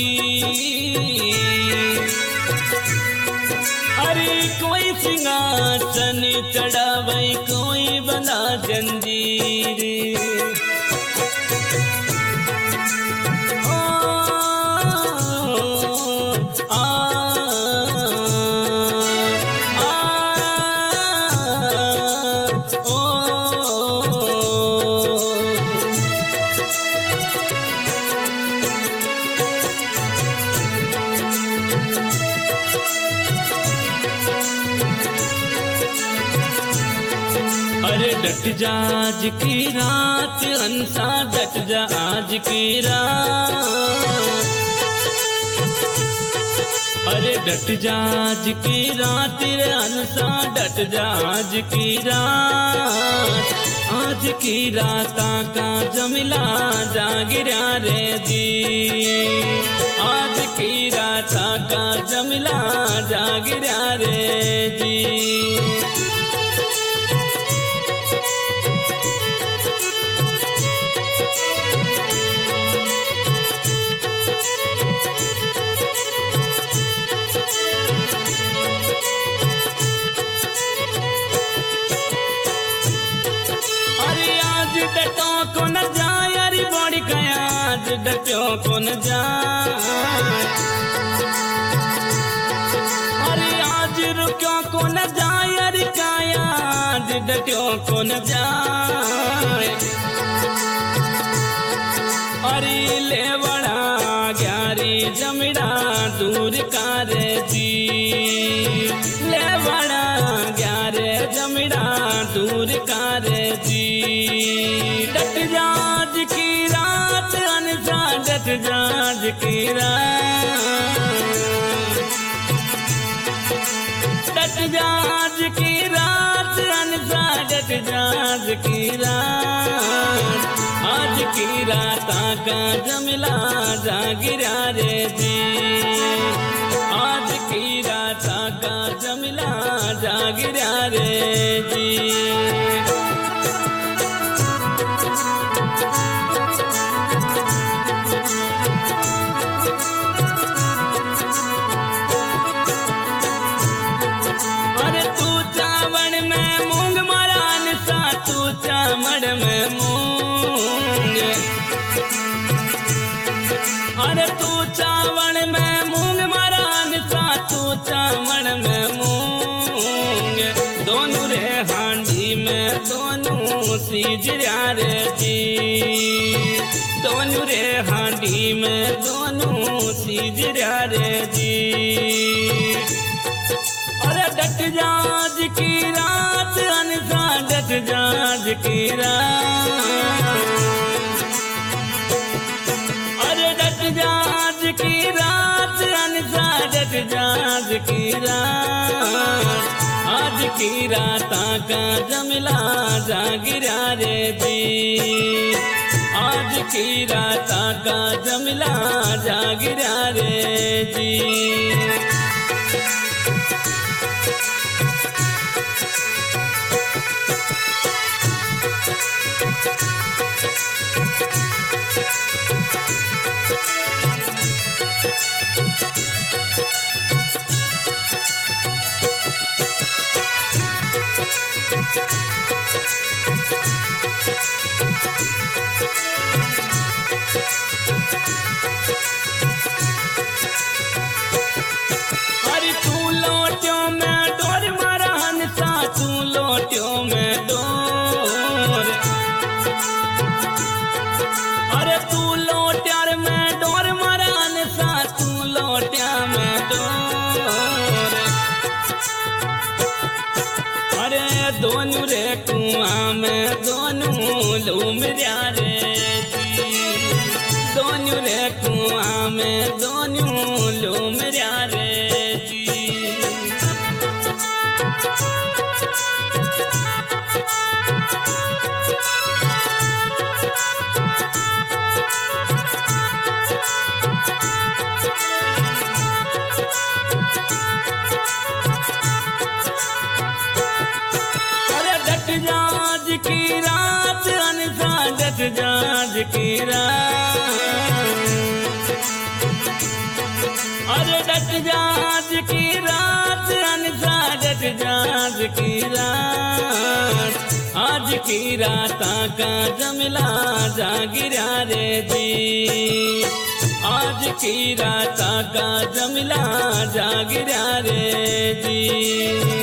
अरे कोई सिंहासन चढ़ावे कोई बना जंजीर अरे डट जा आज की रात हंसा डट जा आज की रात अरे डट जा आज की रात रे हंसा डट जा आज की रात का जमिला जागिरा रे जी आज की रात का जमिला जागिरा रे जी डटो को न जाए अरे बड़ी कयाज डटो को न जाए अरे आज रुक्यो को न जाए अरे कयाज डटो को न जाए अरे ले बड़ा ग्यारी जमिड़ा दूर करे जी ले बड़ा ग्यारे जमिड़ा दूर करे जी डट जाज की रात अनसा डट जाज की रात डट जाज की रात अनसा डट जाज की रात आज की रात का जमिला जागिरा रे जी आज की रात का जमिला जागिरा रे जी अरे तू चावड़ में मूंग मारा निशा तू चावड़ में मूंग अरे तू चावड़ में मूंग मारा निशा तू चावड़ में मूंग दोनों रे हांडी में दोनों सीजरा रे जी दोनों रे हांडी में दोनों सीजरा रे जी अरे डट जाज की रात अनसा डट जाज की रात अरे डट जाज की रात अनसा डट जाज की रात आज की रात का जमिला जागिरा रे जी आज की रात का जमिला जागिरा रे जी अरे तू लोट्यो में डोर मारा हंसा तू लोट्यो में डोर अरे तू लोट्यार में डोर मारा हंसा तू लोट्या में डोर अरे दोनों रे कुआं में दोनों लूमरिया रे दोनों रे कुआं में दोनों लूमरिया रे जी अरे डट जाज की रात अनसा डट जाज की रात डट जाज की रात अनसा डट जाज की रात आज की रात का जमला जागिरा रे जी आज की रात का जमला जागिरा रे जी